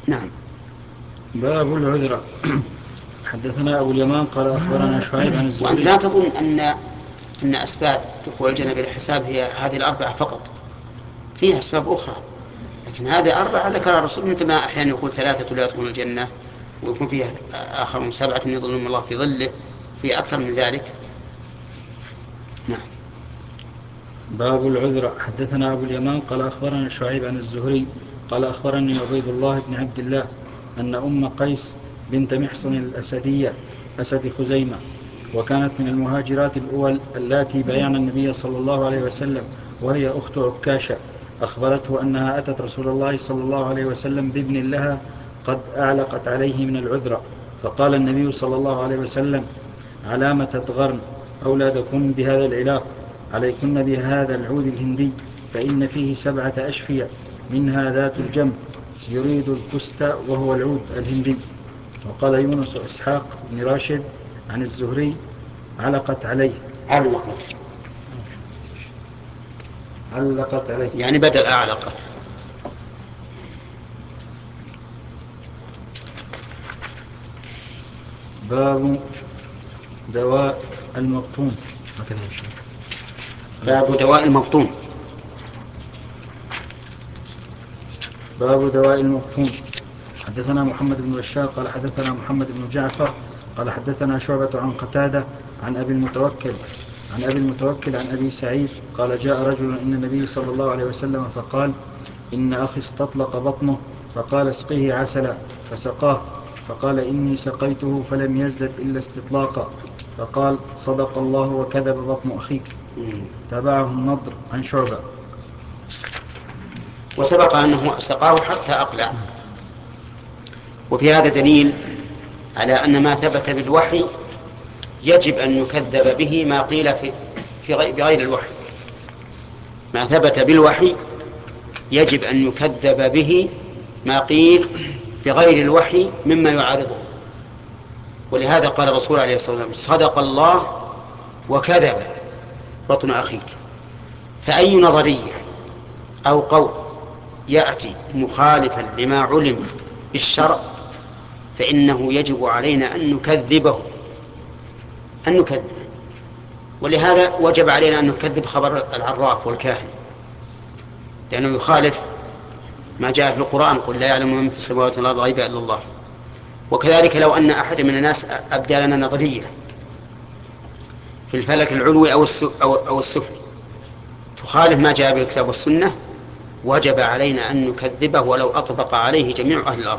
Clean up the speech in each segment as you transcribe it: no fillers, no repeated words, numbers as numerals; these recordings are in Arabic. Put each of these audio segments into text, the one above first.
نعم. باب العذر. حدثنا أبو اليمان قال أخبرنا شعيب عن وأنت الزهري. لا تظن أن أسباب دخول الجنة بالحساب هي هذه الأربعة فقط، فيها أسباب أخرى، لكن هذه أربعة ذكرها الرسول، مثل ما أحيانا يقول ثلاثة لا يدخلون الجنة، ويكون فيها آخرون سبعة يظلهم الله في ظله، في أكثر من ذلك. نعم. باب العذر. حدثنا أبو اليمان قال أخبرنا شعيب عن الزهري قال أخبرني عبيد الله بن عبد الله أن أم قيس بنت محصن الأسدية أسد خزيمة، وكانت من المهاجرات الأول اللاتي بايعن النبي صلى الله عليه وسلم، وهي أخت عكاشة، أخبرته أنها أتت رسول الله صلى الله عليه وسلم بابن لها قد أعلقت عليه من العذر، فقال النبي صلى الله عليه وسلم: علام تتغرن أولادكن بهذا العلاق، عليكن بهذا العود الهندي، فإن فيه 7 أشفية، منها ذات الجنب يريد الكست وهو العود الهندي. وقال يونس إسحاق بن راشد عن الزهري: علقت عليه. علقت عليه يعني بدل أعلقت. باب دواء المبطون. هكذا يا شيخ. باب دواء المبطون. باب دواء المبطون. حدثنا محمد بن بشار قال حدثنا محمد بن جعفر قال حدثنا شعبة عن قتادة عن أبي المتوكل عن أبي سعيد قال: جاء رجل إلى النبي صلى الله عليه وسلم فقال: إن أخي استطلق بطنه، فقال: اسقيه عسلا، فسقاه، فقال: إني سقيته فلم يزدد إلا استطلاقا، فقال: صدق الله وكذب بطن أخيك. تابعه النضر عن شعبة. وسبق أنه سقاه حتى أقلع. وفي هذا دليل على أن ما ثبت بالوحي يجب أن يكذب به ما قيل بغير الوحي. ما ثبت بالوحي يجب أن يكذب به ما قيل بغير الوحي مما يعارضه. ولهذا قال الرسول عليه الصلاة والسلام: صدق الله وكذب بطن أخيك. فأي نظرية أو قول يأتي مخالفا لما علم بالشرع فإنه يجب علينا أن نكذبه. ولهذا وجب علينا أن نكذب خبر العراف والكاهن، لأنه يخالف ما جاء في القرآن: قل لا يعلم من في السماوات والأرض الغيب إلا الله. وكذلك لو أن أحد من الناس أبدى لنا نظرية في الفلك العلوي أو السفلي تخالف ما جاء بالكتاب والسنة، وجب علينا أن نكذبه ولو أطبق عليه جميع أهل الأرض،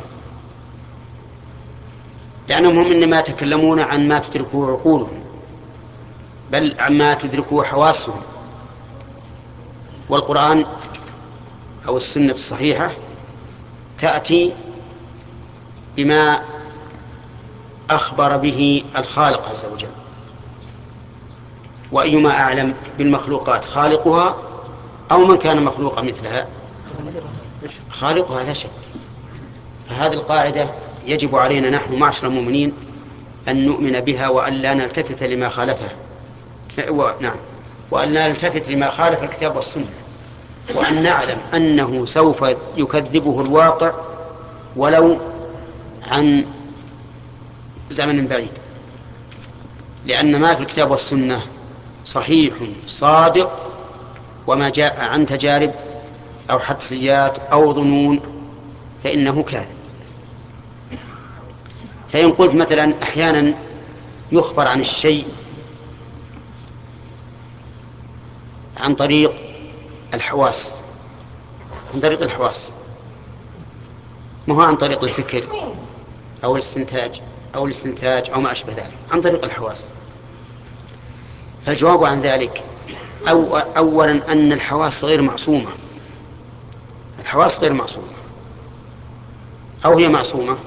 لأنهم هم إنما يتكلمون عن ما تدركه عقولهم، بل عما تدركه حواسهم. والقرآن أو السنة الصحيحة تأتي بما أخبر به الخالق عز وجل. وأيما أعلم بالمخلوقات، خالقها أو من كان مخلوقا مثلها؟ خالقها لا شك. فهذه القاعدة يجب علينا نحن معشر المؤمنين أن نؤمن بها، وأن لا نلتفت لما خالفها. نعم، وأن لا نلتفت لما خالف الكتاب والسنة، وأن نعلم أنه سوف يكذبه الواقع ولو عن زمن بعيد، لأن ما في الكتاب والسنة صحيح صادق، وما جاء عن تجارب أو حدسيات أو ظنون فإنه كاذب. فإن قلت مثلا أحيانا يخبر عن الشيء عن طريق الحواس، ما هو عن طريق الفكر أو الاستنتاج أو ما أشبه ذلك، عن طريق الحواس. فالجواب عن ذلك أولا أن الحواس غير معصومة. أو هي معصومة؟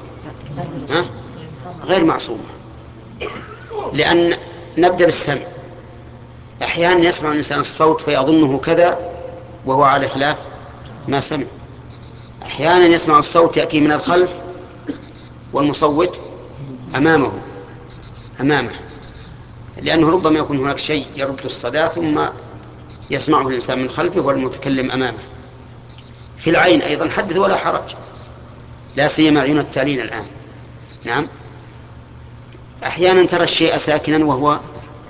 غير معصومة. لأن نبدأ بالسمع. أحيانا يسمع الإنسان الصوت فيظنه كذا وهو على خلاف ما سمع. أحيانا يسمع الصوت يأتي من الخلف والمصوت أمامه، لأنه ربما يكون هناك شيء يرد الصدى ثم يسمعه الإنسان من خلفه والمتكلم أمامه. في العين أيضا حدث ولا حرج، لا سيما عيون التالين الآن. نعم، أحيانا ترى الشيء ساكنا وهو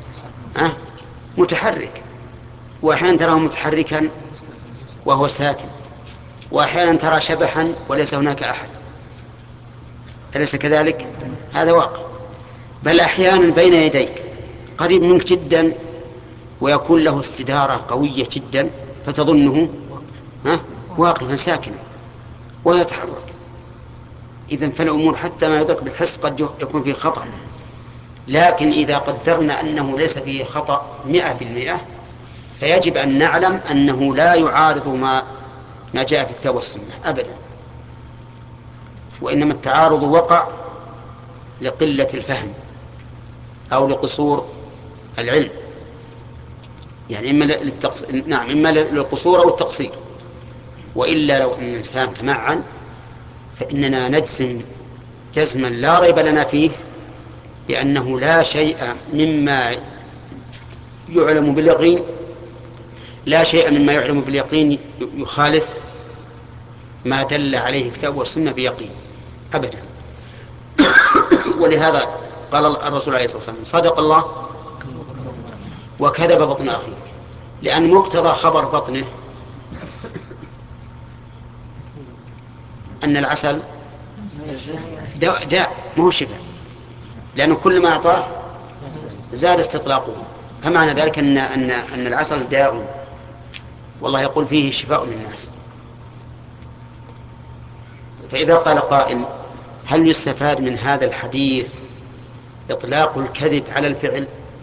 متحرك، وأحيانا تراه متحركا وهو ساكن، وأحيانا ترى شبحا وليس هناك أحد، أليس كذلك؟ هذا واقع. بل أحيانا بين يديك قريب منك جدا ويكون له استدارة قوية جدا فتظنه واقفا ساكنا ويتحرك. إذن فالأمور حتى ما يدرك بالحس قد يكون فيه خطأ، لكن إذا قدرنا أنه ليس فيه خطأ 100%، فيجب أن نعلم أنه لا يعارض ما جاء في الكتاب والسنة أبدا، وإنما التعارض وقع لقلة الفهم أو لقصور العلم، يعني إما للقصور أو التقصير. وإلا لو أن الإنسان تمعن فإننا نجزم جزما لا ريب لنا فيه بأنه لا شيء مما يعلم باليقين، لا شيء مما يعلم باليقين يخالف ما دل عليه الكتاب والسنة بيقين أبدا. ولهذا قال الرسول عليه الصلاة والسلام: صدق الله وكذب بطن أخيك، لأن مقتضى خبر بطنه أن العسل داء مو شفاء، لأنه كل ما أعطاه زاد استطلاقه، فمعنى ذلك أن العسل داء، والله يقول فيه شفاء للناس. فإذا قال قائل: هل يستفاد من هذا الحديث إطلاق الكذب على الفعل؟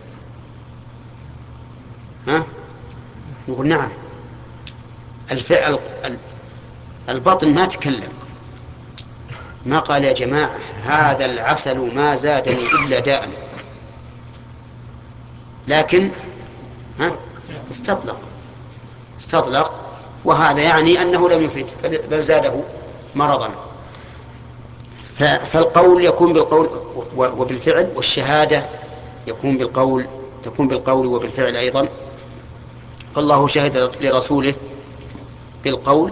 نقول نعم. الفعل البطن ما تكلم، ما قال يا جماعة هذا العسل ما زادني إلا داء، لكن استطلق، وهذا يعني أنه لم يفيد بل زاده مرضا. فالقول يكون بالقول وبالفعل، والشهادة تكون بالقول وبالفعل أيضا. فالله شهد لرسوله بالقول،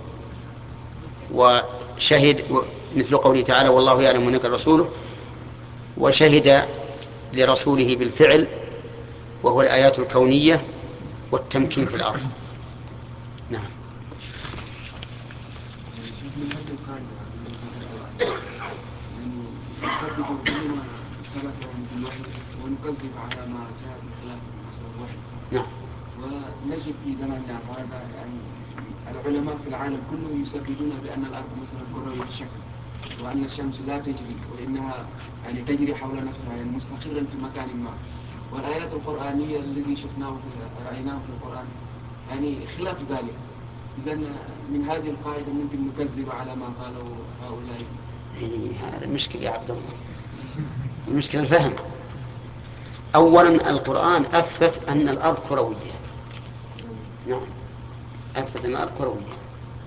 وشهد مثل قوله تعالى: والله يعلم أنك رسوله، وشهد لرسوله بالفعل وهو الآيات الكونية والتمكين في الأرض. نعم. ونكذب على ما جاء بخلاف الأصل الوحي. نعم. ونجد في زماننا هذا يعني العلماء في العالم كله يسببون بأن الأرض مثلا كروية الشكل، وأن الشمس لا تجري وإنها يعني تجري حول نفسها يعني مستقرا في مكان ما. والآيات القرآنية الذي شفناه رأيناه في القرآن يعني خلاف ذلك. إذا من هذه القاعدة ممكن نكذب على ما قالوا هؤلاء. هذا المشكلة يا عبد الله، المشكلة الفهم. أولا القرآن أثبت أن الأرض كروية. نعم، أثبت أن الأرض كروية.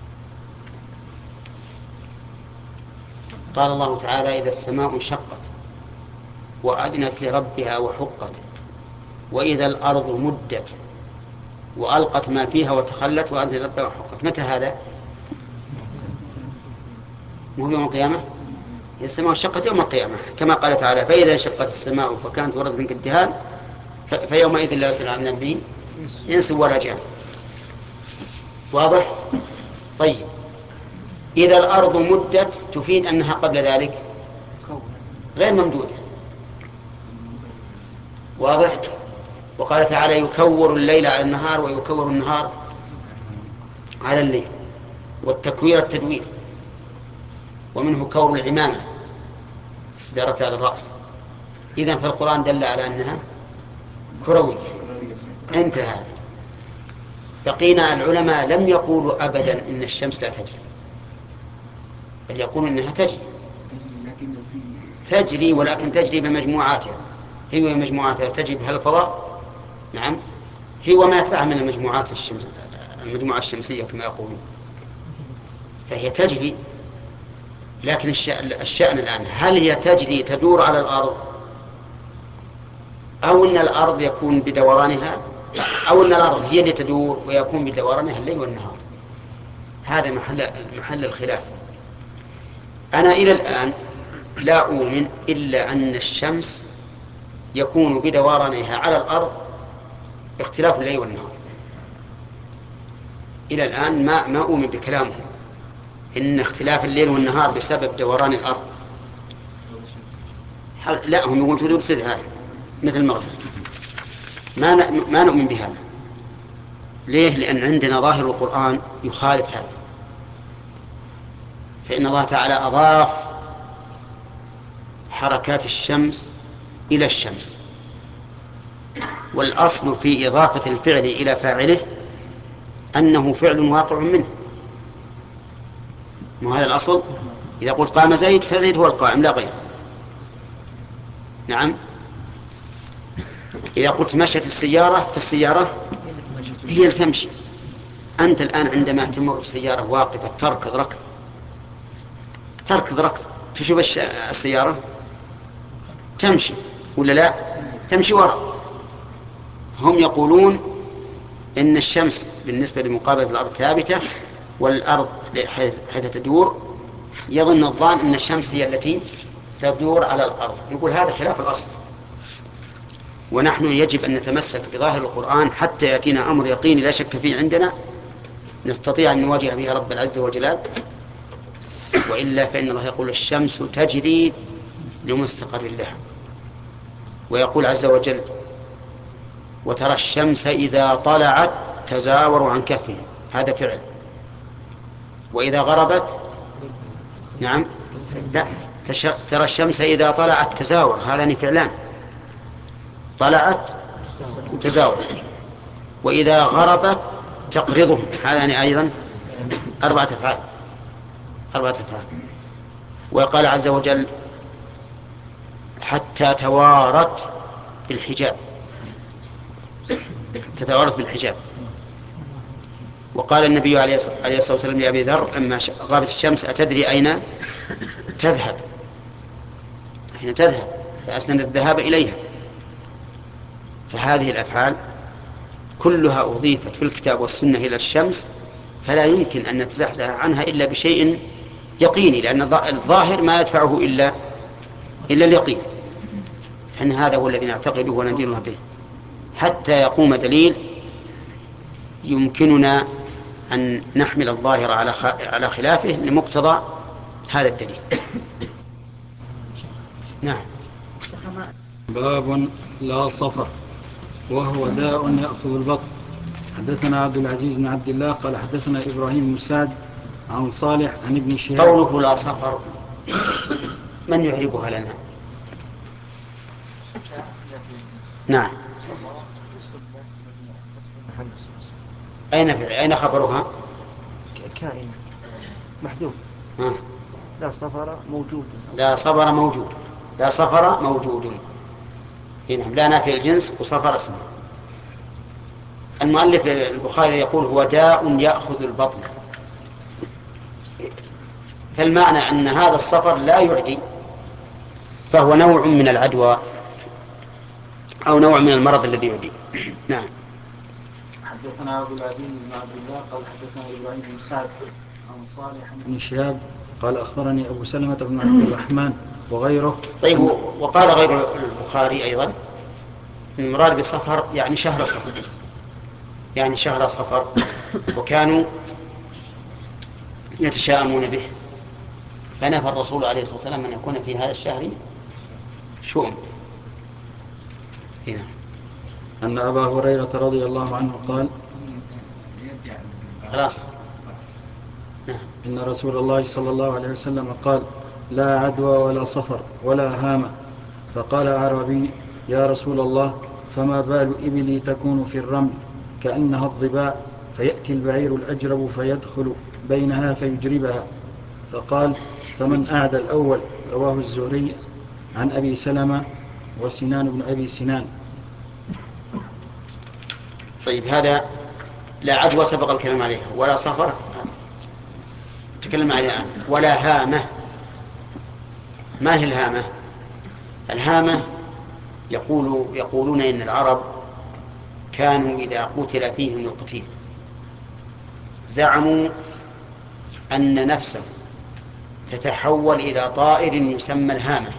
قال الله تعالى: إذا السماء انشقت وأذنت لربها وحقت، وإذا الأرض مدت وألقت ما فيها وتخلت وأذنت لربها وحقت. متى هذا؟ مو يوم القيامة؟ السماء انشقت يوم القيامة، كما قال تعالى: فإذا انشقت السماء فكانت وردة كالدهان فيومئذ لا يسأل عن ذنبه إنس ولا جان. واضح؟ طيب، إذا الأرض مدت تفيد أنها قبل ذلك غير ممدودة. واضح؟ وقال تعالى: يكور الليل على النهار ويكور النهار على الليل، والتكوير التدوير، ومنه كور العمامة استدارتها على الرأس. إذن فالقرآن دل على أنها كروية. انتهى. بقينا العلماء لم يقولوا أبدا إن الشمس لا تجري، بل يقولون إنها تجري، ولكن تجري بمجموعاتها، هي ومجموعاتها تجري بها الفضاء. نعم، هي وما يتبعها من المجموعات المجموعة الشمسية كما يقولون، فهي تجري. لكن الشأن الآن هل هي تجري تدور على الأرض، أو أن الأرض يكون بدورانها، أو أن الأرض هي اللي تدور ويكون بدورانها الليل والنهار. هذا محل الخلاف. أنا إلى الآن لا أؤمن إلا أن الشمس يكون بدورانها على الأرض اختلاف الليل والنهار. إلى الآن ما أؤمن بكلامه إن اختلاف الليل والنهار بسبب دوران الأرض. لا، هم يقولون تدور سد هذه مثل المغرب. ما نؤمن بهذا. ليه؟ لأن عندنا ظاهر القرآن يخالف هذا. فإن الله تعالى أضاف حركات الشمس إلى الشمس، والأصل في إضافة الفعل إلى فاعله أنه فعل واقع منه. ما هذا الأصل؟ إذا قلت قام زيد فزيد هو القائم لا غير. نعم. إذا قلت مشت السيارة فالسيارة هي اللي تمشي. أنت الآن عندما تمر السيارة واقفة تركض ركض تشوف السيارة تمشي ولا لا؟ تمشي وراء. هم يقولون إن الشمس بالنسبة لمقابلة الأرض ثابتة، والأرض حيث تدور يظن الظان أن الشمس هي التي تدور على الأرض. نقول هذا خلاف الأصل، ونحن يجب أن نتمسك بظاهر القرآن حتى يأتينا أمر يقيني لا شك فيه عندنا نستطيع أن نواجه به رب العز والجلال. وإلا فإن الله يقول الشمس تجري لمستقر لها، ويقول عز وجل وترى الشمس إذا طلعت تزاور عن كهفهم، هذا فعل. وإذا غربت نعم لا ترى الشمس إذا طلعت تزاور، هذان فعلان، طلعت تزاور. وإذا غربت تقرضهم، هذان أيضا أربعة أفعال. وقال عز وجل حتى توارت بالحجاب، تتوارث بالحجاب. وقال النبي عليه الصلاة والسلام لأبي ذر لما غابت الشمس أتدري أين تذهب؟ حين تذهب، فأسند الذهاب إليها. فهذه الأفعال كلها أضيفت في الكتاب والسنة إلى الشمس، فلا يمكن أن نتزحزح عنها إلا بشيء يقيني، لأن الظاهر ما يدفعه إلا اليقين. فإن هذا هو الذي نعتقده وندين الله به حتى يقوم دليل يمكننا أن نحمل الظاهر على خلافه لمقتضى هذا الدليل. نعم. باب لا صفر وهو داء يأخذ البطن. حدثنا عبد العزيز بن عبد الله قال حدثنا إبراهيم بن سعد عن صالح عن ابن شهاب. قوله لا صفر من يعربها لنا؟ نعم. أين خبرها؟ كائن محذوف. لا صفر موجود. لا صفر موجود. لا صفر موجود. نعم. لا نافي الجنس وصفر اسمه. المؤلف البخاري يقول هو داء يأخذ البطن، فالمعنى أن هذا الصفر لا يعدي، فهو نوع من العدوى أو نوع من المرض الذي يعدي. نعم. حدثنا عبد العزيز بن عبد الله قال حدثنا إبراهيم بن سعد عن صالح بن شهاب قال أخبرني أبو سلمة بن عبد الرحمن وغيره. طيب. وقال غير البخاري أيضا المراد بالصفر يعني شهر صفر، وكانوا يتشاءمون به، فنفى الرسول عليه الصلاة والسلام أن يكون في هذا الشهر شؤم. هنا أن أبا هريرة رضي الله عنه قال خلاص. نعم. إن رسول الله صلى الله عليه وسلم قال لا عدوى ولا صفر ولا هامة. فقال أعرابي يا رسول الله فما بال إبلي تكون في الرمل كأنها الضباء، فيأتي البعير الأجرب فيدخل بينها فيجربها. فقال فمن أعدى الأول؟ رواه الزهري عن أبي سلمة وسنان بن أبي سنان. طيب. هذا لا عدوى سبق الكلام عليها، ولا صفر تكلم عليها الآن، ولا هامة. ما هي الهامة؟ الهامة يقولون إن العرب كانوا إذا قتل فيهم القتيل زعموا أن نفسه تتحول إلى طائر يسمى الهامة،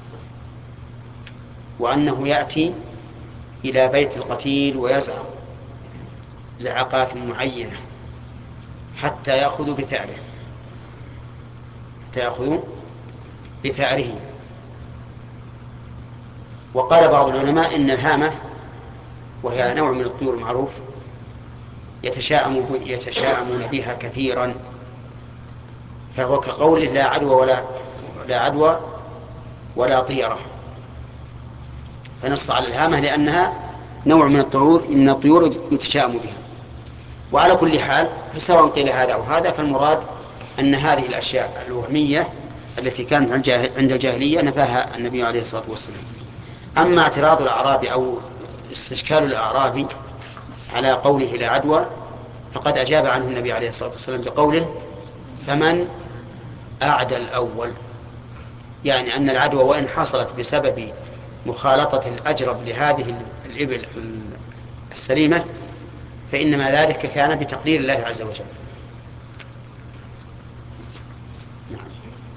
وأنه يأتي إلى بيت القتيل ويزعق زعقات معينة حتى يأخذ بثأره. وقال بعض العلماء إن الهامة، وهي نوع من الطيور المعروف، يتشاءمون بها كثيرا، فهو كقوله لا عدوى ولا طيرة، فنص على الهامة لأنها نوع من الطيور يتشاءم بها. وعلى كل حال فسواء قيل هذا أو هذا، فالمراد أن هذه الأشياء الوهمية التي كانت عند الجاهلية نفاها النبي عليه الصلاة والسلام. أما اعتراض الأعرابي أو استشكال الأعرابي على قوله لا عدوى، فقد أجاب عنه النبي عليه الصلاة والسلام بقوله فمن أعدى الأول، يعني أن العدوى وإن حصلت بسبب مخالطة الأجرب لهذه الإبل السليمة فإنما ذلك كان بتقدير الله عز وجل. نعم.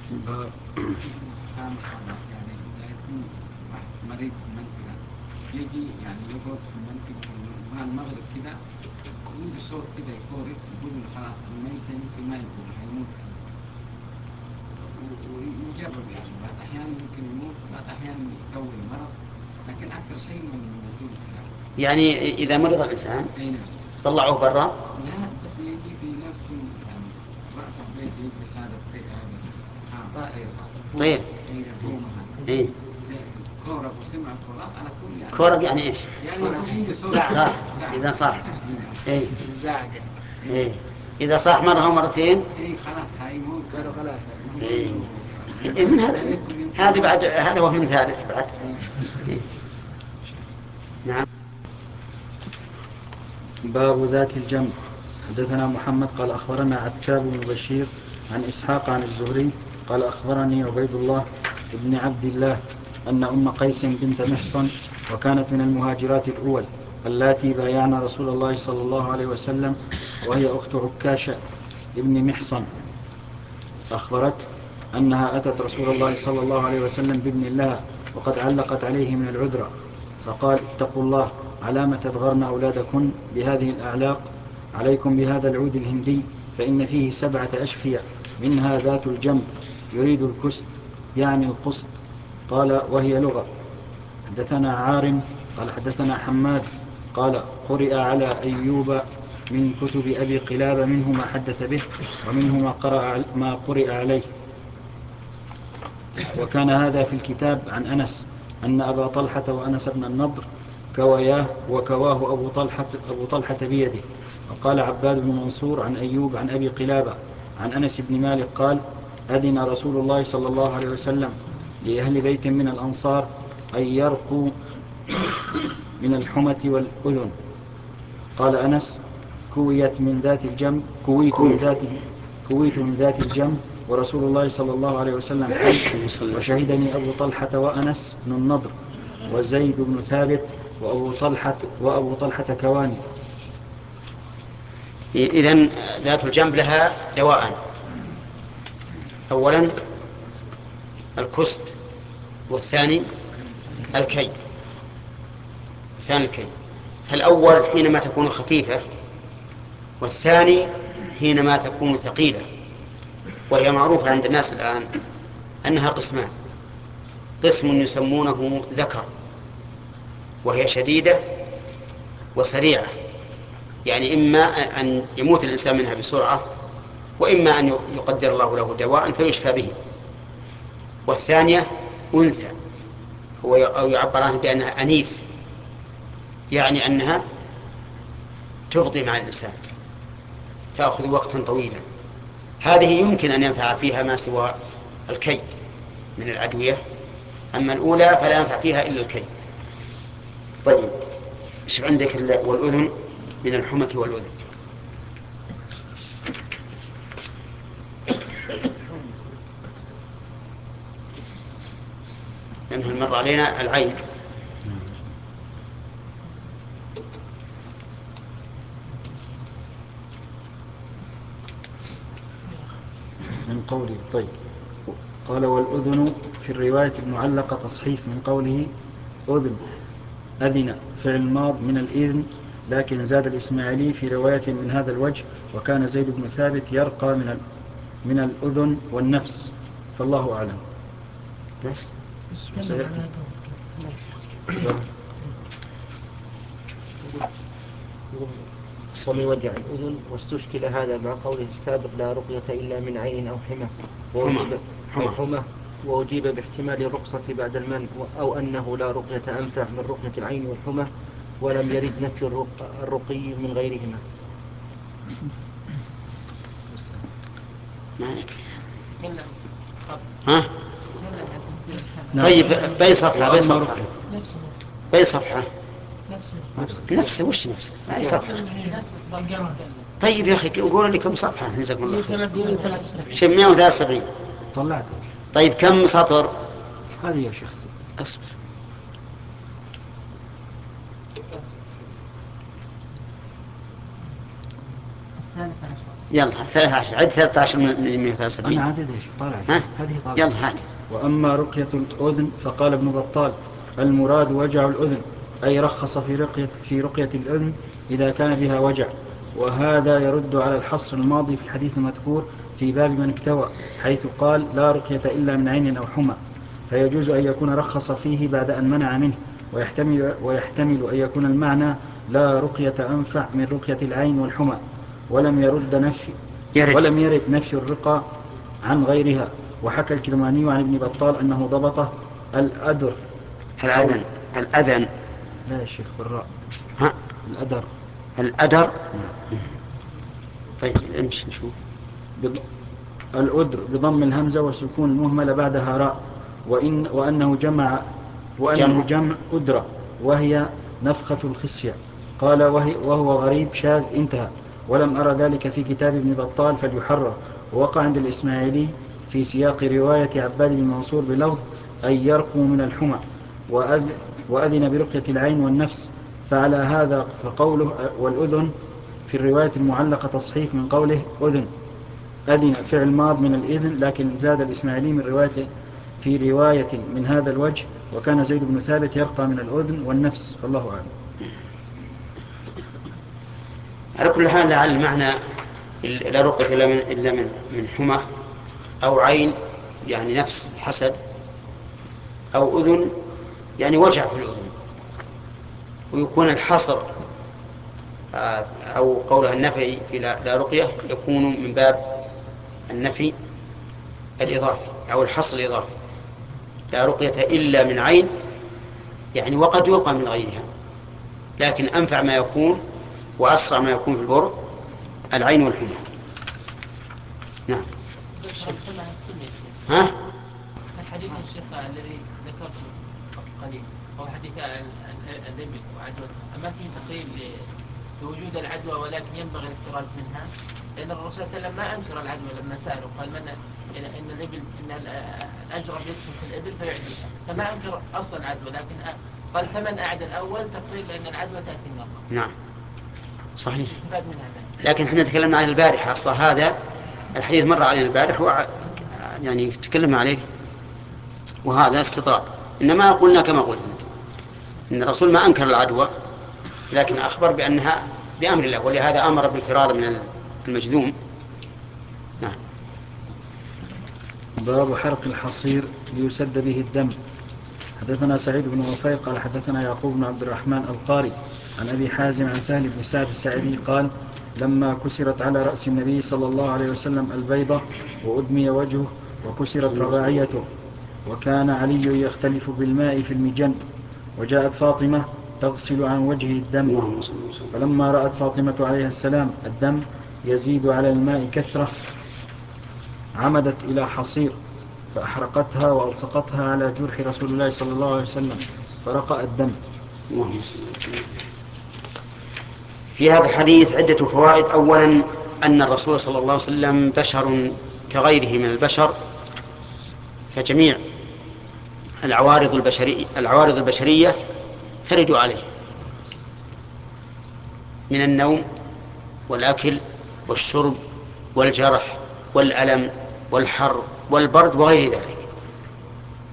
يعني يكون واحد مريض في المنطقة يجي يعني يقعد في المنطقة مع المغرب كده وعنده صوت كده يقول خلاص الميت يمكن ما يقول هيموت، ويجرب يعني بعض أحيان يمكن يموت، بعض أحيان يطول المرض، لكن أكثر شيء من يطول الحياة. يعني إذا مرض الإنسان طلعوه برا؟ لا، بس يجي في نفس يعني رأس البيت يجلس هذا الطير هذا طيب. إيه كورب وسمع كورب على كل يعني. كورب يعني إيش؟ يعني صح. إذا صح. إيه. إيه. إذا صح مرة أو مرتين. إيه خلاص هيموت. خلاص. إيه. من هذا بعد هذا هو من ثالث بعد. إيه. نعم. باب ذات الجنب. حدثنا محمد قال أخبرنا عتاب بن بشير عن إسحاق عن الزهري قال أخبرني عبيد الله بن عبد الله أن أم قيس بنت محصن وكانت من المهاجرات الأول اللاتي بايعن رسول الله صلى الله عليه وسلم وهي أخت عكاشة ابن محصن أخبرت أنها أتت رسول الله صلى الله عليه وسلم بابن لها وقد علقت عليه من العذرة، فقال اتقوا الله على ما تدغرن أولادكن بهذه الأعلاق، عليكم بهذا العود الهندي فإن فيه 7 أشفية منها ذات الجنب يريد الكست يعني القسط. قال وهي لغة. حدثنا عارم قال حدثنا حماد قال قرئ على أيوب من كتب أبي قلابة منه ما حدث به ومنه ما قرئ عليه. وكان هذا في الكتاب عن أنس أن أبا طلحة وأنس بن النضر كوياه وكواه أبو طلحة بيده. وقال عباد بن منصور عن أيوب عن أبي قلابة عن أنس بن مالك قال أذن رسول الله صلى الله عليه وسلم لأهل بيت من الأنصار أن يرقوا من الحمة والأذن. قال أنس كويت من ذات الجنب ورسول الله صلى الله عليه وسلم حي، وشهدني أبو طلحة وأنس بن النضر وزيد بن ثابت وأبو طلحة كواني. إذن ذات الجنب لها دواء، أولا الكست والثاني الكي. فالأول حينما تكون خفيفة، والثاني حينما تكون ثقيلة. وهي معروفة عند الناس الآن أنها قسمان: قسم يسمونه ذكر وهي شديدة وسريعة، يعني إما أن يموت الإنسان منها بسرعة، وإما أن يقدر الله له دواء فيشفى به. والثانية أنثى، أو يعبر عنها بأنها أنيث، يعني أنها تبطي مع الإنسان، تأخذ وقتا طويلا. هذه يمكن أن ينفع فيها ما سوى الكي من الأدوية، أما الأولى فلا ينفع فيها إلا الكي. طيب، ايش عندك؟ والأذن من الحمة والأذن. لأنه مر علينا العين. من قولي طيب قال والأذن في الرواية المعلقة تصحيف من قوله أذن أذن فعل ماض من الإذن، لكن زاد الإسماعيلي في رواية من هذا الوجه وكان زيد بن ثابت يرقى من الأذن والنفس، فالله أعلم. بس سيأتي. ومن وجع الأذن، واستشكل هذا مع قوله السابق لا رقية إلا من عين أو حمى وأجيب باحتمال الرخصة بعد المنع، أو أنه لا رقية أنفع من رقية العين والحمى، ولم يرد نفي الرقي من غيرهما. ما يكفي. ها؟ طيب بأي صفحة؟ بأي صفحة؟ نفسه وش نفسه؟ أي صفحة؟ طيب يا أخي قولوا لي كم صفحة؟ جزاكم الله خير. 173. طلعت. طيب كم سطر؟ هذه يا شيخ. أصبر. يلا 13. عد 13 من 173. أنا عدد إيش طالع؟ هذه طالعة. يلا هات. وأما رقية الأذن فقال ابن بطال المراد وجع الأذن، أي رخص في رقية الأذن إذا كان بها وجع، وهذا يرد على الحصر الماضي في الحديث المذكور في باب من اكتوى، حيث قال لا رقية إلا من عين أو حمى، فيجوز أن يكون رخص فيه بعد أن منع منه، ويحتمل أن يكون المعنى لا رقية أنفع من رقية العين والحمى، ولم يرد نفي الرقى عن غيرها. وحكى الكرماني عن ابن بطال أنه ضبطه الأذن لا يا شيخ بالراء. ها؟ الأدر. طيب امشي نشوف. الأدر بضم الهمزة وسكون المهملة بعدها راء، وأنه جمع أدرة، وهي نفخة الخسية. قال وهو غريب شاذ، انتهى. ولم أرى ذلك في كتاب ابن بطال فليحرر. ووقع عند الإسماعيلي في سياق رواية عباد بن منصور بلفظ أن يرقوا من الحمى، وأذن برقية العين والنفس. فعلى هذا فقوله والأذن في الرواية المعلقة تصحيف من قوله أذن فعل ماض من الإذن، لكن زاد الإسماعيلي في رواية من هذا الوجه وكان زيد بن ثابت يرقى من الأذن والنفس، فالله أعلم. على كل حال لعل المعنى لا رقية إلا من حمى أو عين يعني نفس حسد، أو أذن يعني وجع في الأذن، ويكون الحصر أو قولها النفي في لا رقية يكون من باب النفي الإضافي أو الحصر الإضافي. لا رقية إلا من عين يعني وقد يرقى من غيرها، لكن أنفع ما يكون وأسرع ما يكون في البر العين والحمى. نعم. ها؟ الحديث الشيخ الذي ذكرته قليل هو حديث الإبل وعدوتها، أما في تقييد لوجود العدوى ولكن ينبغي الاحتراز منها، لأن الرسول صلى الله عليه وسلم ما أنكر العدوى لما سأله قال إن الإبل إن الأجرب يدخل في الإبل فيعديها، فما أنكر أصلا العدوى، لكن قال ثمن أعد الأول تقرير لأن العدوى تأتي من الله. نعم صحيح. لكن احنا تكلمنا عن البارحة، أصلا هذا الحديث مر علينا البارح يعني تكلم عليه، وهذا استطراد. إنما قلنا كما قلت إن الرسول ما أنكر العدوى، لكن أخبر بأنها بأمر الله، ولهذا أمر بالفرار من المجذوم. نعم. باب حرق الحصير ليسد به الدم. حدثنا سعيد بن وفيق قال حدثنا يعقوب بن عبد الرحمن القاري عن أبي حازم عن سهل بن سعد الساعدي قال لما كسرت على رأس النبي صلى الله عليه وسلم البيضة وأدمي وجهه وكسرت رباعيته، وكان علي يختلف بالماء في المجن، وجاءت فاطمة تغسل عن وجهه الدم، فلما رأت فاطمة عليه السلام الدم يزيد على الماء كثرة عمدت إلى حصير فأحرقتها وألصقتها على جرح رسول الله صلى الله عليه وسلم فرقأ الدم. في هذا الحديث عدة فوائد. أولا أن الرسول صلى الله عليه وسلم بشر كغيره من البشر، فجميع العوارض البشرية ترد عليه من النوم والأكل والشرب والجرح والألم والحر والبرد وغير ذلك.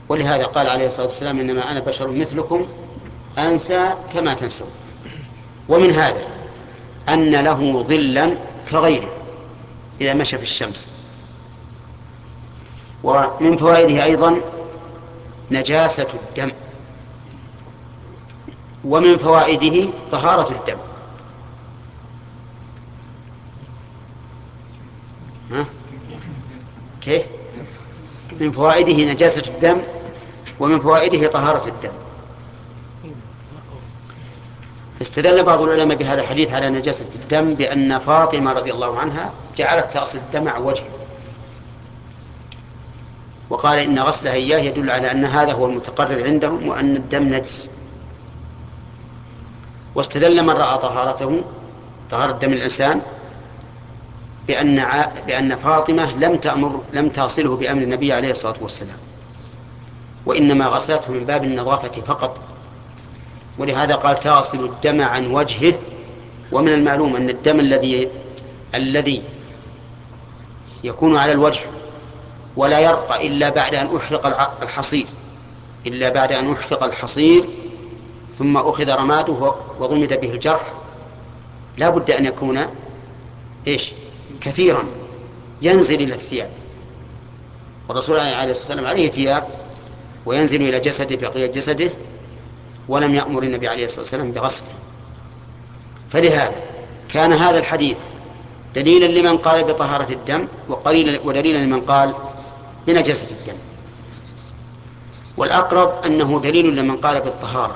ولهذا قال عليه الصلاة والسلام إنما أنا بشر مثلكم أنسى كما تنسون. ومن هذا أن له ظلا كغيره إذا مشى في الشمس. ومن فوائده أيضا نجاسة الدم، ومن فوائده طهارة الدم. كيف؟ من فوائده نجاسة الدم، ومن فوائده طهارة الدم. استدل بعض العلماء بهذا الحديث على نجاسة الدم بأن فاطمة رضي الله عنها جعلت تغسل الدم عن وجهه، وقال إن غسلها إياه يدل على أن هذا هو المتقرر عندهم وأن الدم نجس. واستدل من رأى طهارته، طهارة دم الإنسان، بأن فاطمة لم تصله بأمر النبي عليه الصلاة والسلام، وإنما غسلته من باب النظافة فقط. ولهذا قال تغسل الدم عن وجهه. ومن المعلوم أن الدم الذي يكون على الوجه ولا يرقى إلا بعد أن أحرق الحصير ثم أخذ رماده وضمد به الجرح، لا بد أن يكون كثيرا ينزل إلى الثياب. والرسول عليه الصلاة والسلام عليه ثياب وينزل إلى جسده بقية جسده، ولم يأمر النبي عليه الصلاة والسلام بغسله. فلهذا كان هذا الحديث دليلا لمن قال بطهارة الدم، ودليلا لمن قال بنجاسة الدم. والأقرب أنه دليل لمن قال بالطهارة،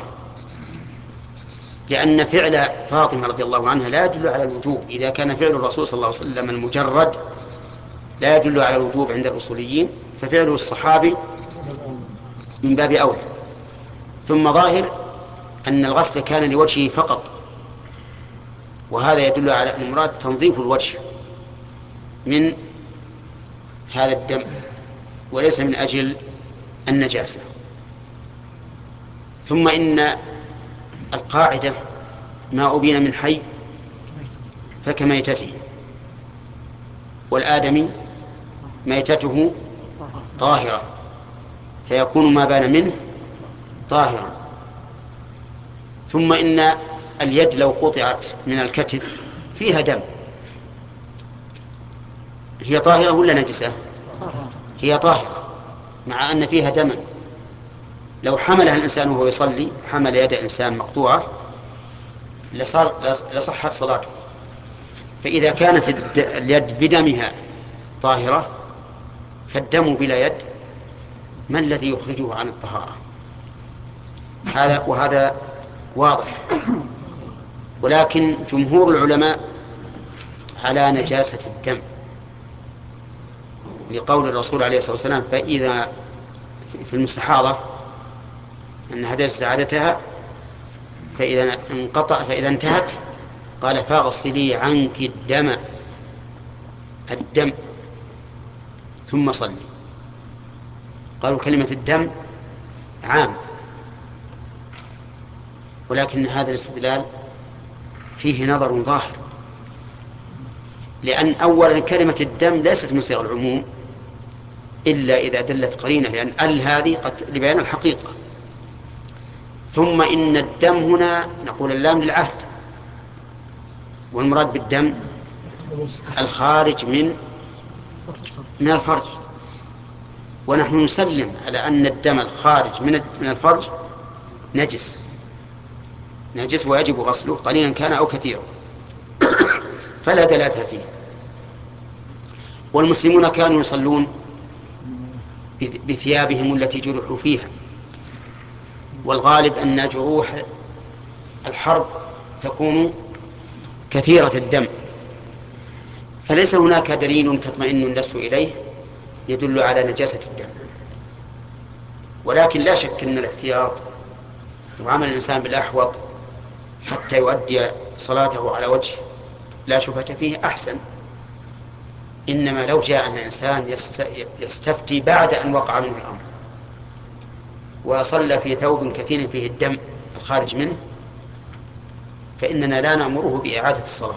لأن فعل فاطمة رضي الله عنها لا يدل على الوجوب. إذا كان فعل الرسول صلى الله عليه وسلم المجرد لا يدل على الوجوب عند الأصوليين، ففعله الصحابي من باب أولى. ثم ظاهر أن الغسل كان لوجهه فقط، وهذا يدل على أن المراد تنظيف الوجه من هذا الدم وليس من أجل النجاسة. ثم إن القاعدة ما أبين من حي فكميتته، والآدمي ميتته طاهرة، فيكون ما بان منه طاهرا. ثم إن اليد لو قطعت من الكتف فيها دم، هي طاهرة ولا نجسة؟ هي طاهرة، مع أن فيها دما. لو حملها الإنسان وهو يصلي، حمل يد إنسان مقطوعة، لصحت صلاته. فإذا كانت اليد بدمها طاهرة، فالدم بلا يد ما الذي يخرجه عن الطهارة؟ وهذا واضح. ولكن جمهور العلماء على نجاسة الدم، لقول الرسول عليه الصلاة والسلام فإذا في المستحاضة أنها دجت عادتها فإذا انتهت قال فاغسلي عنك الدم ثم صلي. قالوا كلمة الدم عام، ولكن هذا الاستدلال فيه نظر ظاهر، لأن أولا كلمة الدم ليست من صيغ العموم إلا إذا دلت قرينة، لأن هذه قد لبيان الحقيقة. ثم إن الدم هنا نقول اللام للعهد، والمراد بالدم الخارج من الفرج، ونحن نسلم على أن الدم الخارج من الفرج نجس ويجب غسله قليلا كان أو كثيرا، فلا دلالة فيه. والمسلمون كانوا يصلون بثيابهم التي جرحوا فيها، والغالب أن جروح الحرب تكون كثيرة الدم، فليس هناك دليل تطمئن النفس إليه يدل على نجاسة الدم. ولكن لا شك أن الاحتياط وعمل الإنسان بالأحوط حتى يؤدي صلاته على وجه لا شبهة فيه أحسن. إنما لو جاء أن الإنسان يستفتي بعد أن وقع منه الأمر وصلى في ثوب كثير فيه الدم الخارج منه، فإننا لا نأمره بإعادة الصلاة،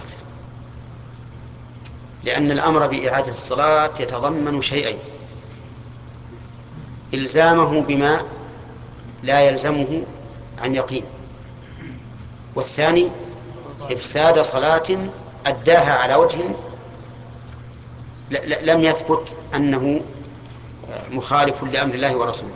لأن الأمر بإعادة الصلاة يتضمن شيئين: إلزامه بما لا يلزمه عن يقين، والثاني إفساد صلاة أداها على وجه لم يثبت أنه مخالف لأمر الله ورسوله،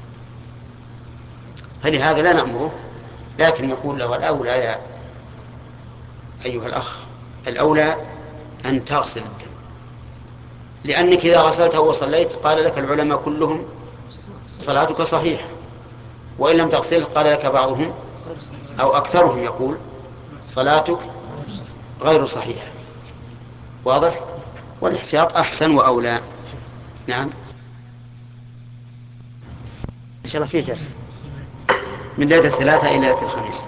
فلهذا لا نأمره، لكن نقول له الأولى يا أيها الأخ، الأولى أن تغسل الدم، لأنك إذا غسلته وصليت قال لك العلماء كلهم صلاتك صحيحة، وإن لم تغسله قال لك بعضهم أو أكثرهم يقول صلاتك غير صحيحة. واضح؟ والاحتياط أحسن وأولى. نعم، إن شاء الله فيه درس من ليلة الثلاثاء إلى ليلة الخميس.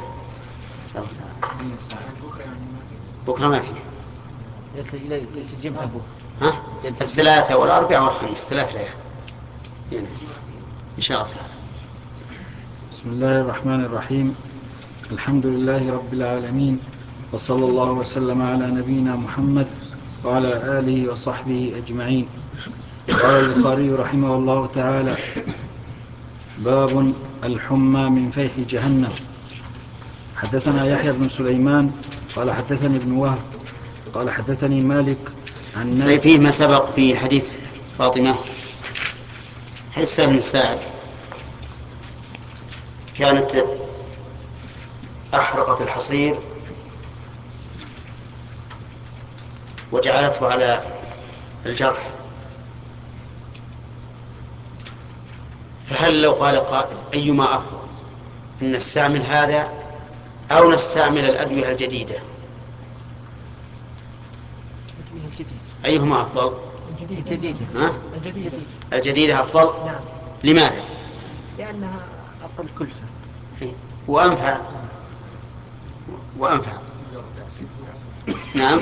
بكرة ما فيه. ها؟ الثلاثاء والأربعاء والخميس 3 ليالي يعني. إن شاء الله تعالى. بسم الله الرحمن الرحيم. الحمد لله رب العالمين، وصلى الله وسلم على نبينا محمد وعلى آله وصحبه أجمعين. قال البخاري رحمه الله تعالى: باب الحمى من فيح جهنم. حدثنا يحيى بن سليمان قال حدثني ابن وهب قال حدثني مالك عن نافع. فيه ما سبق في حديث فاطمة، حديث سهل بن سعد، كانت أحرقت الحصير وجعلته على الجرح، فهل لو قال قائل أيما أفضل، أن نستعمل هذا أو نستعمل الأدوية الجديدة؟ أيهما أفضل؟ الجديدة أفضل. نعم. لماذا؟ لأنها أقل كلفة وأنفع. نعم.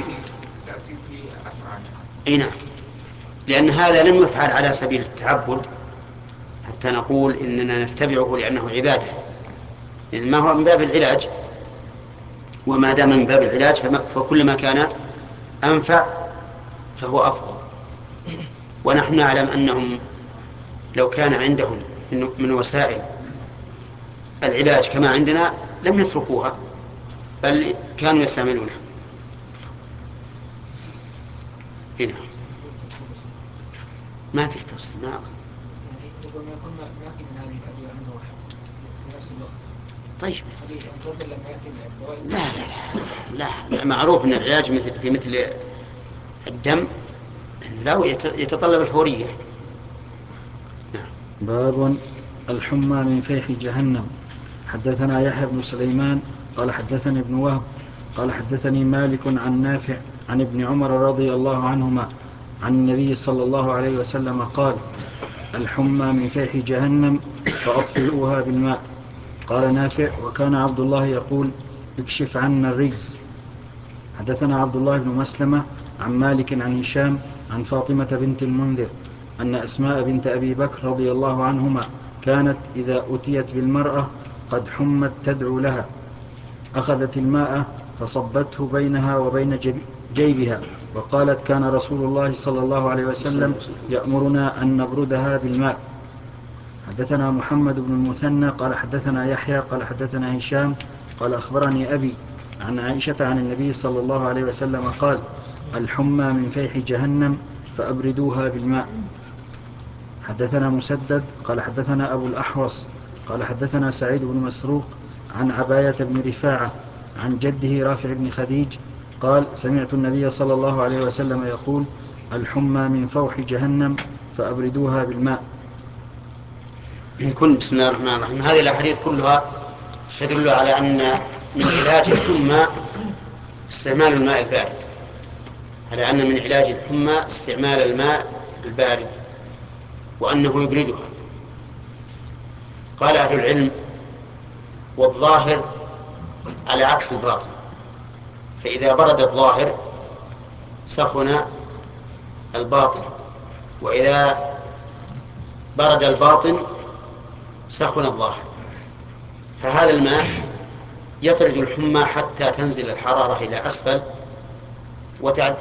أي نعم، لأن هذا لم يفعل على سبيل التعبد حتى نقول إننا نتبعه لأنه عبادة، إن ما هو من باب العلاج، وما دام من باب العلاج فكل ما كان أنفع فهو أفضل. ونحن نعلم أنهم لو كان عندهم من وسائل العلاج كما عندنا لم يتركوها، بل كانوا يستعملونها. هنا ما في تفصيل. ما طيب. لا معروف أن العلاج في مثل الدم لا يتطلب الفورية. باب الحمى من فيح جهنم. حدثنا يحيى بن سليمان قال حدثني ابن وهب قال حدثني مالك عن نافع عن ابن عمر رضي الله عنهما عن النبي صلى الله عليه وسلم قال: الحمى من فيح جهنم فأطفئوها بالماء. قال نافع: وكان عبد الله يقول: اكشف عنا الرجز. حدثنا عبد الله بن مسلمة عن مالك عن هشام عن فاطمة بنت المنذر أن أسماء بنت أبي بكر رضي الله عنهما كانت إذا أتيت بالمرأة قد حمت تدعو لها أخذت الماء فصبته بينها وبين جيبها وقالت: كان رسول الله صلى الله عليه وسلم يأمرنا أن نبردها بالماء. حدثنا محمد بن المثنى قال حدثنا يحيى قال حدثنا هشام قال أخبرني أبي عن عائشة عن النبي صلى الله عليه وسلم قال: الحمى من فيح جهنم فأبردوها بالماء. حدثنا مسدد قال حدثنا أبو الأحوص قال حدثنا سعيد بن مسروق عن عباية بن رفاعة عن جده رافع بن خديج قال: سمعت النبي صلى الله عليه وسلم يقول: الحمى من فوح جهنم فأبردوها بالماء. بسم الله الرحمن الرحيم. هذه الأحاديث كلها تدل على أن من علاج الحمى استعمال الماء البارد، على أن من علاج الحمى استعمال الماء البارد وأنه يبردها. قال أهل العلم: والظاهر على عكس الباطن، فإذا برد الظاهر سخن الباطن، وإذا برد الباطن سخن الظاهر. فهذا الماء يطرد الحمى حتى تنزل الحرارة إلى أسفل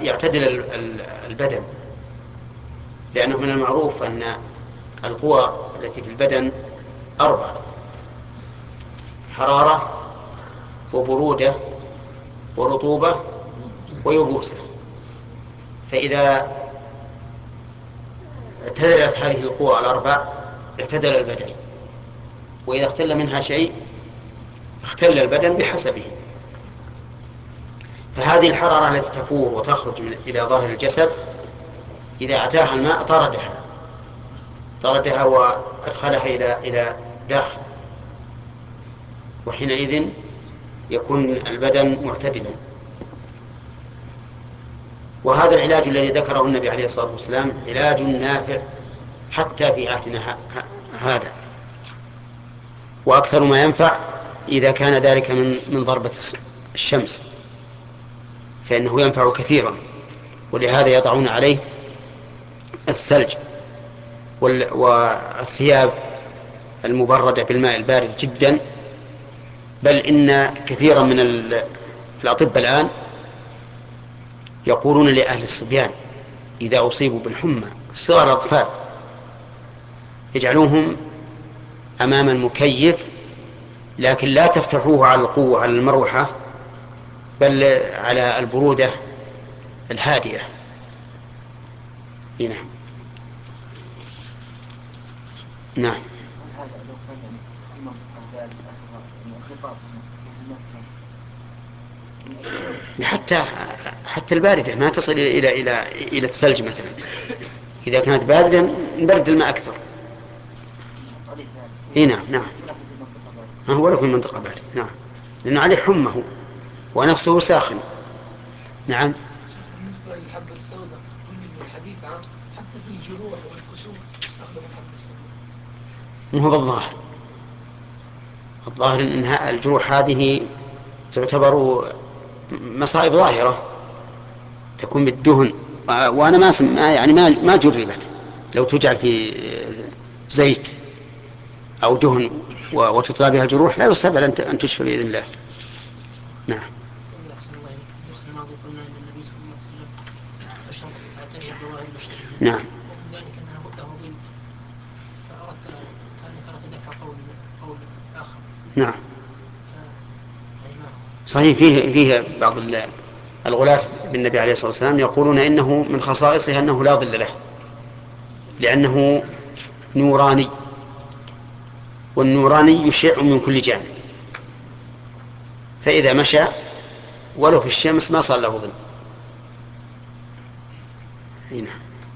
ويعتدل البدن، لأنه من المعروف أن القوى التي في البدن أربع: حرارة وبرودة ورطوبة ويبوسة. فإذا اعتدلت هذه القوى الأربع اعتدل البدن، وإذا اختل منها شيء اختل البدن بحسبه. فهذه الحرارة التي تفور وتخرج إلى ظاهر الجسد إذا أتاها الماء طردها وأدخلها إلى داخل، وحينئذ يكون البدن معتدلا. وهذا العلاج الذي ذكره النبي عليه الصلاة والسلام علاج نافع حتى في عهدنا هذا، وأكثر ما ينفع إذا كان ذلك من ضربة الشمس، فإنه ينفع كثيرا. ولهذا يضعون عليه الثلج والثياب المبردة بالماء البارد جدا. بل إن كثيرا من الأطباء الآن يقولون لأهل الصبيان إذا أصيبوا بالحمى، صغار الأطفال، يجعلوهم أمام المكيف، لكن لا تفتحوه على القوة على المروحة، بل على البرودة الهادئة. نعم. نعم. حتى الباردة ما تصل إلى الثلج مثلا. إذا كانت باردة نبرد الماء أكثر. نعم. هو له في المنطقة باردة. نعم، لأنه عليه حمى ونفسه ساخن. نعم. بالنسبة للحبة السوداء الحديث عن حتى في الجروح والكسوف استخدم الحبة السوداء. هو الظاهر أن الجروح هذه تعتبر مصائب ظاهرة تكون بالدهن، وأنا ما جربت. لو تجعل في زيت أو دهن وتطلع بها الجروح لا يستبعد أن تشفى بإذن الله. نعم. نعم. نعم. صحيح، فيه بعض الغلاة بالنبي عليه الصلاة والسلام يقولون إنه من خصائصه أنه لا ظل له، لأنه نوراني، والنوراني يشع من كل جانب، فإذا مشى ولو في الشمس ما صار له ظل. هنا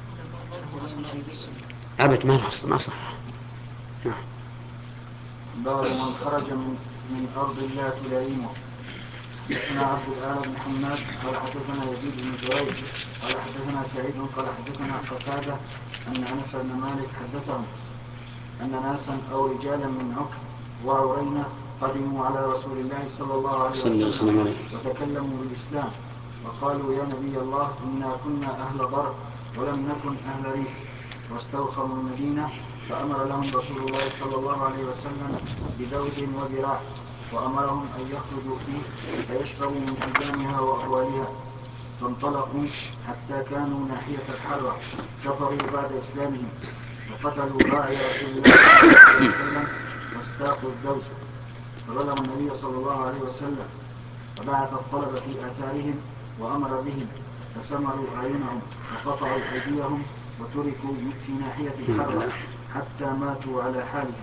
أبد ما صح. نعم. باب من خرج من أرض لا تلائمه. حدثنا عبد الأعلى بن حماد قال حدثنا يزيد بن زريع قال حدثنا سعيد قال حدثنا قتادة أن أنس بن مالك حدثهم أن ناسا أو رجالا من عكر وعرينة قدموا على رسول الله صلى الله عليه وسلم وتكلموا بالإسلام وقالوا يا نبي الله إنا كنا أهل ضرب ولم نكن أهل ريف، واستوخموا المدينة، فأمر لهم رسول الله صلى الله عليه وسلم بذود وذراع، وأمرهم أن يخرجوا فيه فيشربوا من ألبانها وأهوالها. فانطلقوا حتى كانوا ناحية الحرة، كفروا بعد إسلامهم، وقتلوا راعي رسول الله صلى الله عليه وسلم واستاقوا الذود، فبلغ النبي صلى الله عليه وسلم فبعث الطلب في آثارهم وأمر بهم، فسمروا أعينهم وقطعوا أيديهم وتركوا في ناحية الحرة حتى ماتوا على حالهم.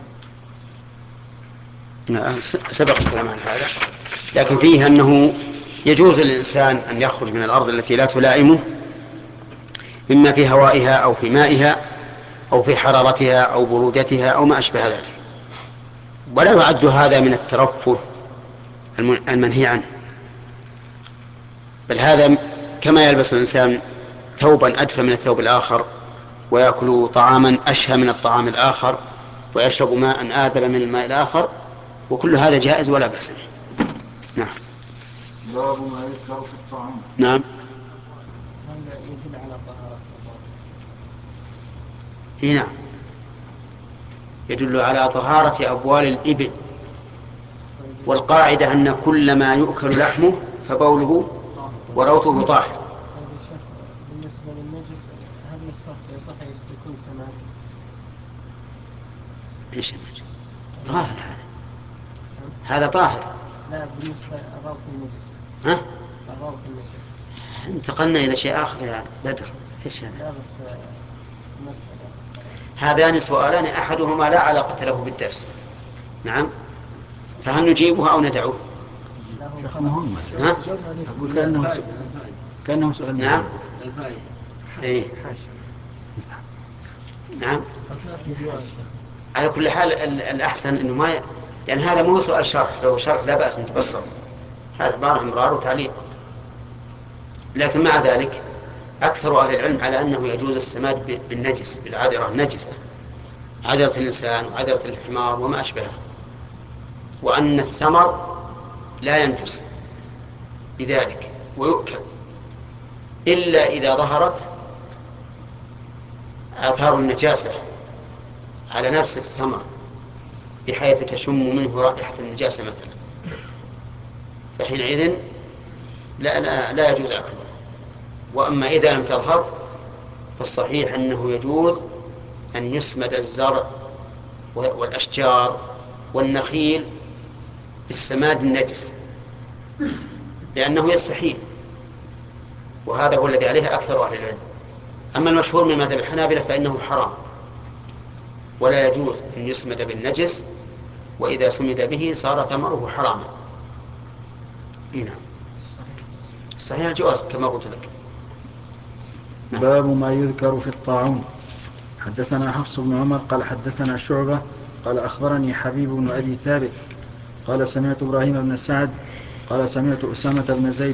سبق الكلام عن هذا، لكن فيه أنه يجوز للإنسان أن يخرج من الأرض التي لا تلائمه، إما في هوائها أو في مائها أو في حرارتها أو برودتها أو ما أشبه ذلك، ولا يعد هذا من الترفه المنهي عنه، بل هذا كما يلبس الإنسان ثوبا أدفى من الثوب الآخر، ويأكل طعاما أشهى من الطعام الآخر، ويشرب ماء آذب من الماء الآخر، وكل هذا جائز ولا بأس به. نعم. باب ما يذكر في الطعام. نعم. هذا يدل على طهارة نعم، يدل على طهارة أبوال الإبل، والقاعدة أن كل ما يؤكل لحمه فبوله وروثه طاهر. بالنسبة للنجس هل يصح يكون سماد؟ ايش طاهر هذا طاهر. لا بالنسبة لأراضي النجس. ها؟ أراضي النجس. انتقلنا إلى شيء آخر يا بدر. ايش هذا؟ لا بس مسألة. هذان سؤالان أحدهما لا علاقة له بالدرس. نعم. فهل نجيبه أو ندعوه؟ شيخ مهم. ها؟ أقول كأنه سؤال نعم. مهم. إيه. نعم. على كل حال الأحسن إنه ما يعني هذا مو سؤال شرح، لو شرح لا بأس نتبسط، هذا عبارة عن إمرار وتعليق. لكن مع ذلك أكثر أهل العلم على أنه يجوز السماد بالنجس، بالعذرة النجسة، عذرة الإنسان وعذرة الحمار وما أشبهه، وأن الثمر لا ينجس بذلك ويؤكل إلا إذا ظهرت آثار النجاسة على نفس الثمر بحيث تشم منه رائحة النجاسة مثلا، فحينئذ لا يجوز أكله. وأما إذا لم تظهر فالصحيح أنه يجوز أن يسمد الزرع والأشجار والنخيل بالسماد النجس، لأنه يستحيل، وهذا هو الذي عليه أكثر أهل العلم. أما المشهور من مذهب الحنابلة فإنه حرام، ولا يجوز أن يسمد بالنجس، وإذا سمد به صار ثمره حراما. هنا صحيح الجواز كما قلت لك. باب ما يذكر في الطاعون. حدثنا حفص بن عمر قال حدثنا شعبة قال أخبرني حبيب بن أبي ثابت قال سمعت إبراهيم بن سعد قال سمعت أسامة بن زيد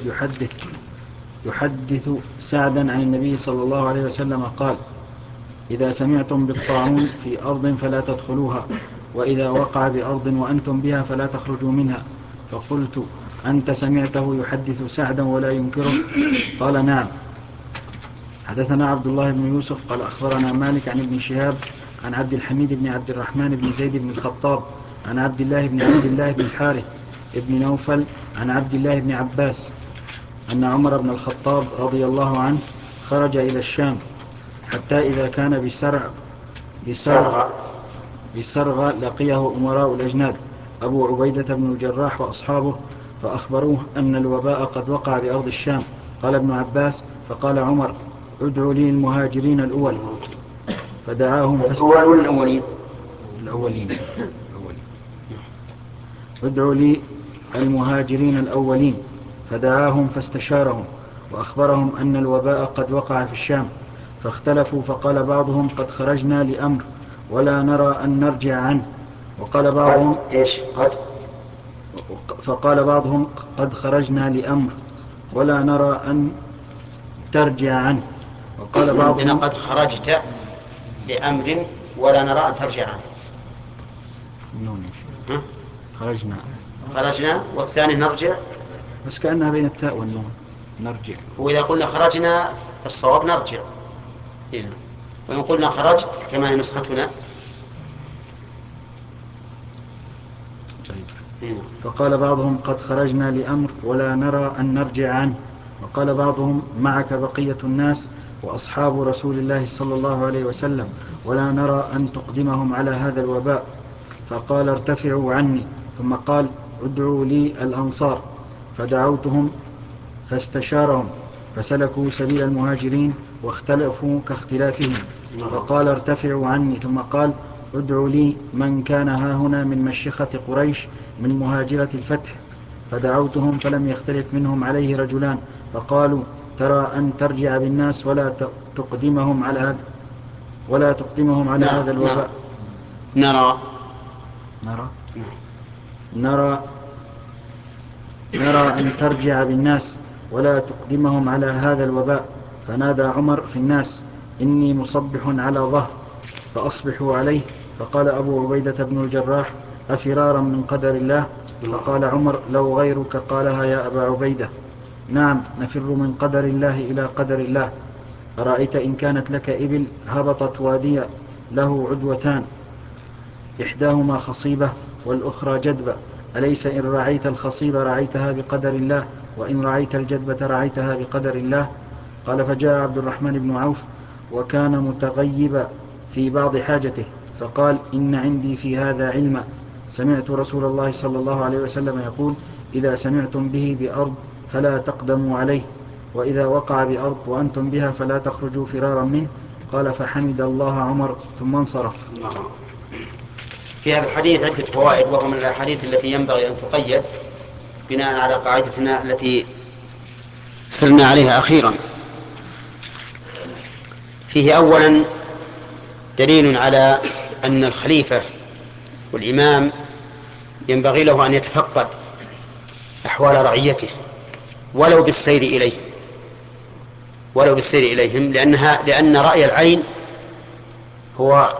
يحدث سعدا عن النبي صلى الله عليه وسلم قال: إذا سمعتم بالطاعون في أرض فلا تدخلوها، وإذا وقع بأرض وأنتم بها فلا تخرجوا منها. فقلت: أنت سمعته يحدث سعدا ولا ينكره؟ قال: نعم. حدثنا عبد الله بن يوسف قال أخبرنا مالك عن ابن شهاب عن عبد الحميد بن عبد الرحمن بن زيد بن الخطاب عن عبد الله بن الحارث بن نوفل عن عبد الله بن عباس أن عمر بن الخطاب رضي الله عنه خرج إلى الشام حتى إذا كان بسرغ لقيه أمراء الأجناد أبو عبيدة بن الجراح وأصحابه فأخبروه أن الوباء قد وقع بأرض الشام. قال ابن عباس: فقال عمر: ادعوا لي المهاجرين الأول، فدعاهم ادعوا لي المهاجرين الأولين، فدعاهم فاستشارهم وأخبرهم أن الوباء قد وقع في الشام، فاختلفوا، فقال بعضهم: قد خرجنا لأمر ولا نرى أن نرجع عنه، وقال بعضهم: فقال بعضهم: قد خرجنا لأمر ولا نرى أن ترجع عنه، وقال بعضهم: قد خرجت لأمر ولا نرى أن ترجع عنه. خرجنا والثاني نرجع، بس كأنها بين التاء والنون نرجع. وإذا قلنا خرجنا فالصواب نرجع هنا، وإن قلنا خرجت كما هي نسختنا. فقال بعضهم: قد خرجنا لأمر ولا نرى أن نرجع عنه، وقال بعضهم: معك بقية الناس وأصحاب رسول الله صلى الله عليه وسلم ولا نرى أن تقدمهم على هذا الوباء. فقال: ارتفعوا عني. ثم قال: ادعوا لي الأنصار، فدعوتهم فاستشارهم فسلكوا سبيل المهاجرين واختلفوا كاختلافهم. فقال: ارتفعوا عني. ثم قال: ادعوا لي من كان هاهنا من مشيخة قريش من مهاجرة الفتح، فدعوتهم فلم يختلف منهم عليه رجلان، فقالوا: ترى أن ترجع بالناس ولا تقدمهم على هذا الوباء. نرى أن ترجع بالناس ولا تقدمهم على هذا الوباء. فنادى عمر في الناس: إني مصبح على ظهر، فأصبحوا عليه. فقال أبو عبيدة بن الجراح: أفرارا من قدر الله؟ فقال عمر: لو غيرك قالها يا أبا عبيدة. نعم، نفر من قدر الله إلى قدر الله. أرأيت إن كانت لك إبل هبطت واديا له عدوتان، إحداهما خصيبة والأخرى جدبة، أليس إن رعيت الخصيبة رعيتها بقدر الله، وإن رعيت الجدبة رعيتها بقدر الله؟ قال: فجاء عبد الرحمن بن عوف وكان متغيبا في بعض حاجته، فقال إن عندي في هذا علما، سمعت رسول الله صلى الله عليه وسلم يقول إذا سمعتم به بأرض فلا تقدموا عليه، وإذا وقع بأرض وأنتم بها فلا تخرجوا فرارا منه. قال فحمد الله عمر ثم انصرف. في هذا الحديث عدة فوائد، وهو من الأحاديث التي ينبغي أن تقيد بناء على قاعدتنا التي سرنا عليها أخيرا. فيه أولا دليل على أن الخليفة والإمام ينبغي له أن يتفقد أحوال رعيته ولو بالسير إليهم، لأن رأي العين هو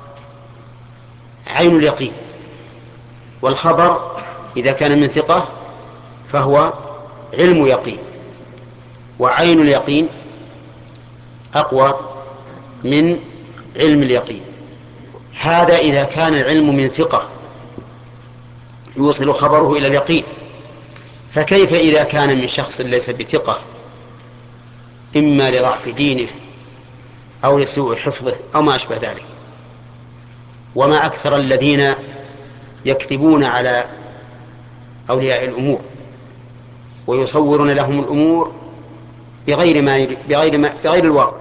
عين اليقين، والخبر إذا كان من ثقة فهو علم يقين، وعين اليقين أقوى من علم اليقين. هذا إذا كان العلم من ثقة يوصل خبره إلى اليقين، فكيف إذا كان من شخص ليس بثقة، إما لضعف دينه أو لسوء حفظه أو ما أشبه ذلك. وما أكثر الذين يكذبون على أولياء الأمور ويصورون لهم الأمور بغير الواقع.